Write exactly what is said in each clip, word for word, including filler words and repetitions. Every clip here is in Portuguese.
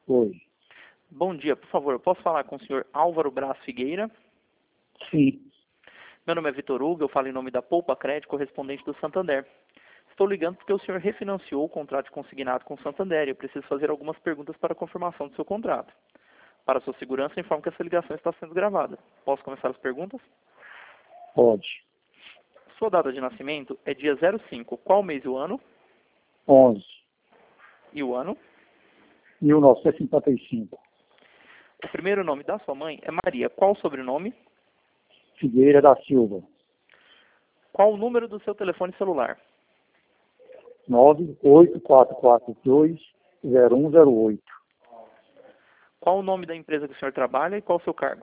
Oi. Bom dia, por favor, eu posso falar com o senhor Álvaro Braz Figueira? Sim. Meu nome é Vitor Hugo, eu falo em nome da Poupa Crédito, correspondente do Santander. Estou ligando porque o senhor refinanciou o contrato de consignado com o Santander e eu preciso fazer algumas perguntas para a confirmação do seu contrato. Para sua segurança, informo que essa ligação está sendo gravada. Posso começar as perguntas? Pode. Sua data de nascimento é dia zero cinco. Qual mês e o ano? onze. E o ano? mil novecentos e cinquenta e cinco. O primeiro nome da sua mãe é Maria. Qual o sobrenome? Figueira da Silva. Qual o número do seu telefone celular? nove oito quatro quatro dois zero um zero oito. Qual o nome da empresa que o senhor trabalha e qual o seu cargo?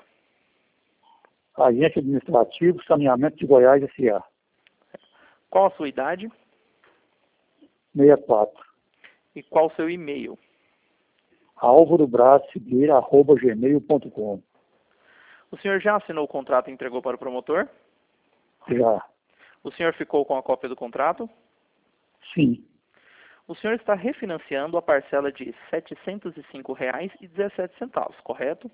Agente Administrativo, Saneamento de Goiás, S A. Qual a sua idade sessenta e quatro. e qual o seu e-mail? Álvaro Braz Figueira, arroba gmail ponto com. O senhor já assinou o contrato e entregou para o promotor? Já. O senhor ficou com a cópia do contrato? Sim. O senhor está refinanciando a parcela de setecentos e cinco reais e dezessete centavos, correto?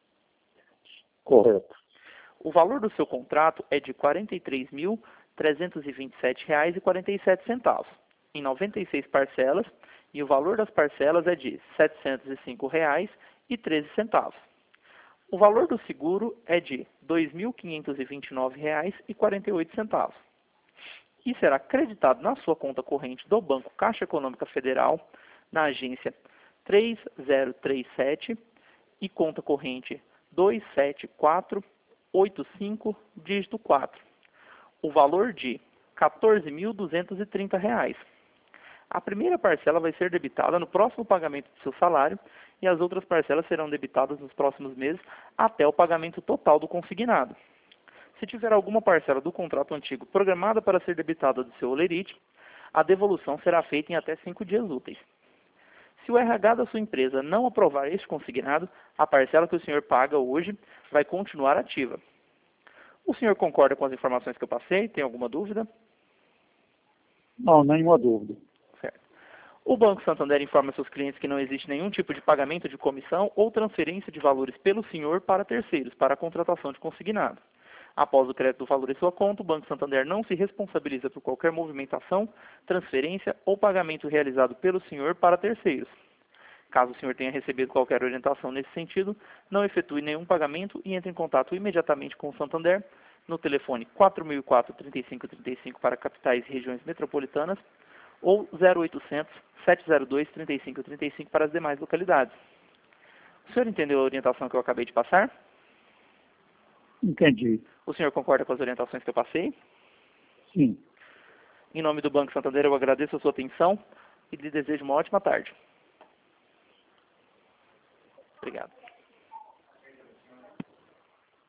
Correto. O valor do seu contrato é de quarenta e três mil, trezentos e vinte e sete reais e quarenta e sete centavos, em noventa e seis parcelas, e o valor das parcelas é de setecentos e cinco reais e treze centavos. O valor do seguro é de dois mil quinhentos e vinte e nove reais e quarenta e oito centavos. E será creditado na sua conta corrente do Banco Caixa Econômica Federal, na agência três zero três sete e conta corrente dois sete quatro oito cinco, dígito quatro. O valor de quatorze mil duzentos e trinta reais. A primeira parcela vai ser debitada no próximo pagamento do seu salário e as outras parcelas serão debitadas nos próximos meses até o pagamento total do consignado. Se tiver alguma parcela do contrato antigo programada para ser debitada do seu holerite, a devolução será feita em até cinco dias úteis. Se o R H da sua empresa não aprovar este consignado, a parcela que o senhor paga hoje vai continuar ativa. O senhor concorda com as informações que eu passei? Tem alguma dúvida? Não, nenhuma dúvida. Certo. O Banco Santander informa seus clientes que não existe nenhum tipo de pagamento de comissão ou transferência de valores pelo senhor para terceiros, para a contratação de consignado. Após o crédito do valor em sua conta, o Banco Santander não se responsabiliza por qualquer movimentação, transferência ou pagamento realizado pelo senhor para terceiros. Caso o senhor tenha recebido qualquer orientação nesse sentido, não efetue nenhum pagamento e entre em contato imediatamente com o Santander no telefone quatro mil e quatro, trinta e cinco trinta e cinco para capitais e regiões metropolitanas ou zero oitocentos, sete zero dois, trinta e cinco trinta e cinco para as demais localidades. O senhor entendeu a orientação que eu acabei de passar? Entendi. O senhor concorda com as orientações que eu passei? Sim. Em nome do Banco Santander, eu agradeço a sua atenção e lhe desejo uma ótima tarde. Obrigado.